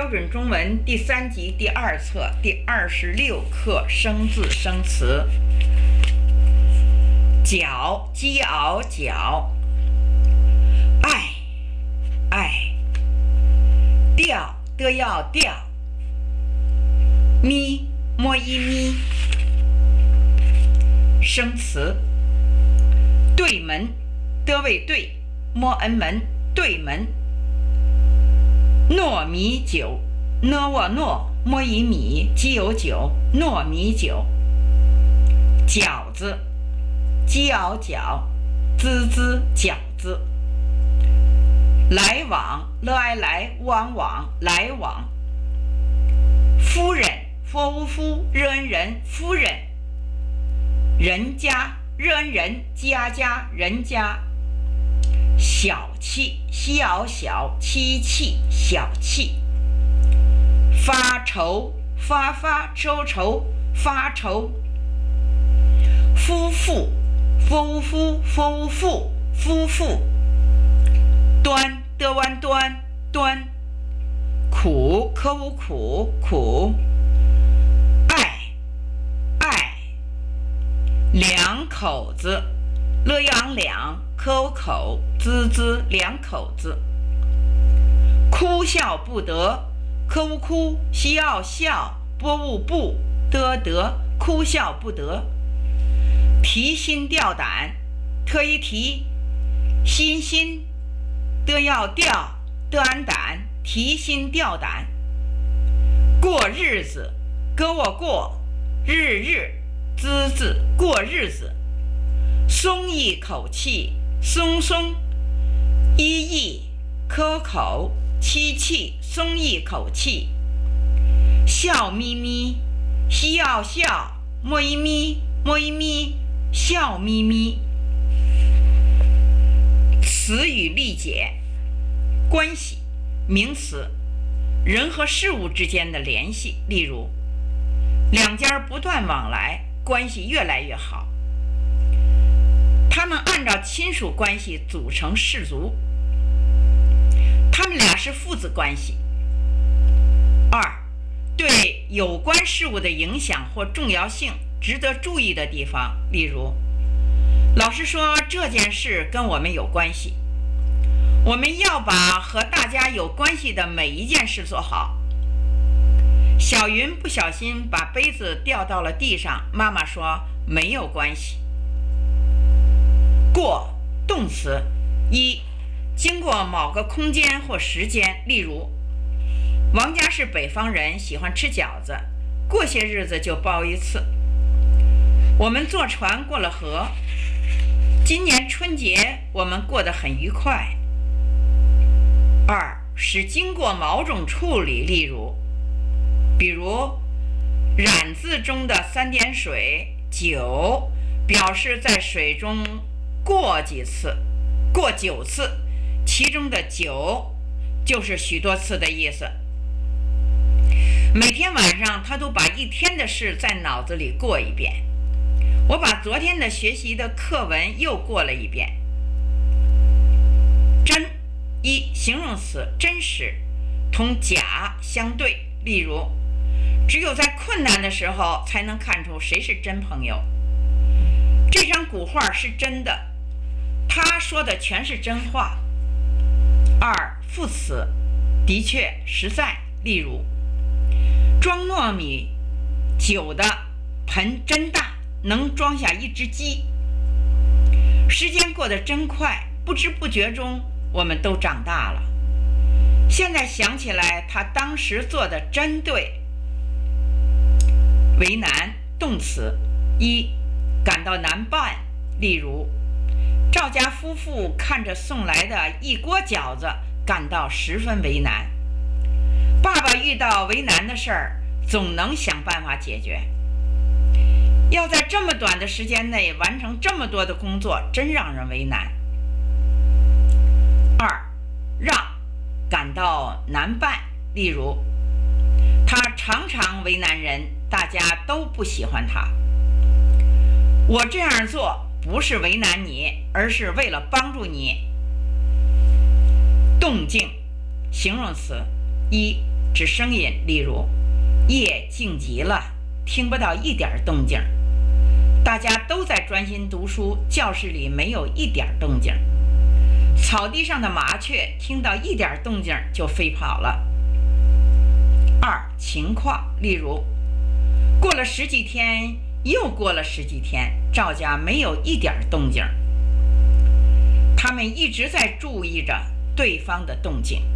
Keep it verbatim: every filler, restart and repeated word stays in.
标准中文第三级第二册第二十六课生字生词。绞，鸡熬绞，爱，爱，调，的要调，咪，摸一咪。生词，对门，的为对，摸恩门，对门。糯米酒，呢沃糯，摸一米，鸡有酒，糯米酒。饺子，鸡熬饺，滋滋饺子。来往，了爱来，往往来往。夫人，夫无夫，热恩人，夫人。人家，热恩人，家家人家。小气，西熬小，妻气，小气。发愁，发发收愁，发愁。夫妇，夫夫夫妇，夫妇。端，的弯端，端。苦，可无苦，苦。爱，爱。两口子，了养两，可口，滋滋两口子。哭笑不得，可无哭，西要笑，不无不，得得，哭笑不得。提心吊胆，特一提，心心，得要吊，得安胆，提心吊胆。过日子，跟我过，日日，滋滋，过日子。松一口气，松松，一意，可口，七气，松一口气。笑眯眯，西要笑，摸一咪，摸一咪，笑眯眯。词语例解，关系，名词，人和事物之间的联系，例如两家不断往来，关系越来越好。他们按照亲属关系组成氏族，他们俩是父子关系。二，对有关事物的影响或重要性值得注意的地方，例如老师说这件事跟我们有关系，我们要把和大家有关系的每一件事做好。小云不小心把杯子掉到了地上，妈妈说没有关系。过，动词，一，经过某个空间或时间，例如王家是北方人，喜欢吃饺子，过些日子就包一次。我们坐船过了河，今年春节我们过得很愉快。二，使经过某种处理，例如比如染字中的三点水九，表示在水中过几次，过九次，其中的九就是许多次的意思。每天晚上他都把一天的事在脑子里过一遍。我把昨天的学习的课文又过了一遍。真，一，形容词，真实，同假相对，例如只有在困难的时候才能看出谁是真朋友。这张古画是真的，他说的全是真话。二，副词，的确，实在，例如装糯米酒的盆真大，能装下一只鸡。时间过得真快，不知不觉中我们都长大了。现在想起来，他当时做的真对。为难，动词，一，感到难办，例如赵家夫妇看着送来的一锅饺子，感到十分为难。爸爸遇到为难的事儿，总能想办法解决。要在这么短的时间内完成这么多的工作，真让人为难。二，让，感到难办，例如他常常为难人，大家都不喜欢他。我这样做不是为难你，而是为了帮助你。动静，形容词，一， 指声音，例如夜静极了，听不到一点动静，大家都在专心读书，教室里没有一点动静。草地上的麻雀听到一点动静就飞跑了。二、情况，例如过了十几天，又过了十几天，赵家没有一点动静，他们一直在注意着对方的动静。